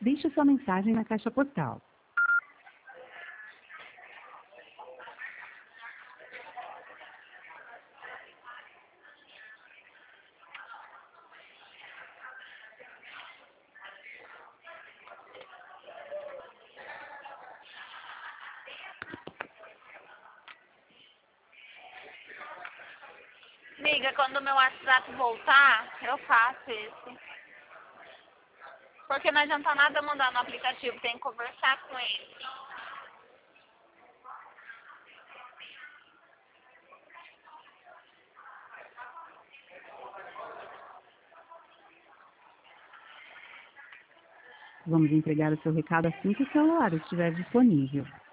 Deixe sua mensagem na caixa postal. Amiga, quando o meu WhatsApp voltar, eu faço isso. Porque não adianta nada mandar no aplicativo, tem que conversar com ele. Vamos entregar o seu recado assim que o celular estiver disponível.